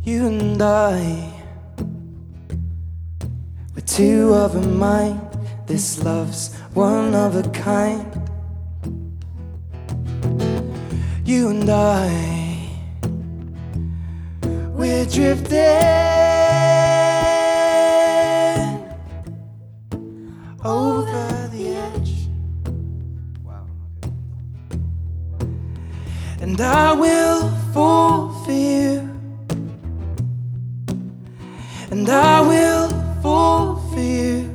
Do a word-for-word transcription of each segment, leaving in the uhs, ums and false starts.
You and I, we're two of a mind. This love's one of a kind. You and I, we're drifting over the edge. Wow. And I will fall for you, and I will fall for you.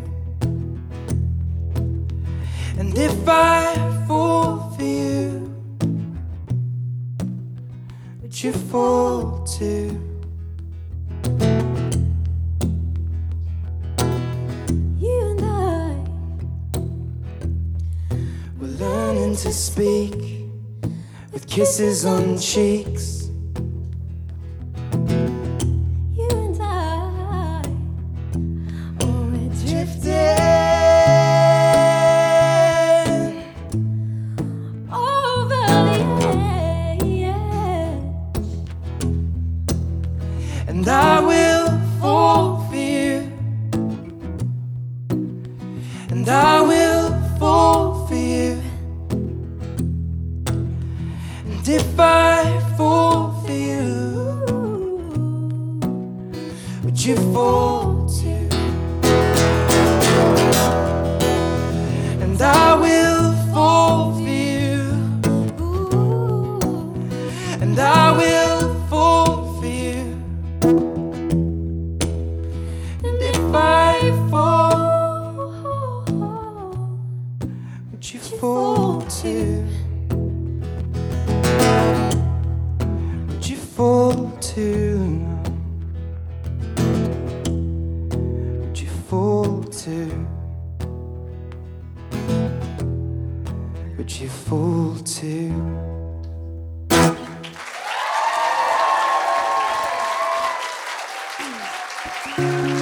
And if I fall for you, would you fall too? You and I, we're learning to speak with kisses on cheeks. you and I, oh, we're drifting over the edge. And I will fall for you, and I will fall for you. And if I fall for you, would you fall too? And I will fall for you, and I will fall for you. And if I fall, would you fall too? Would you fall too? Would you fall too? Would you fall too? Thank you.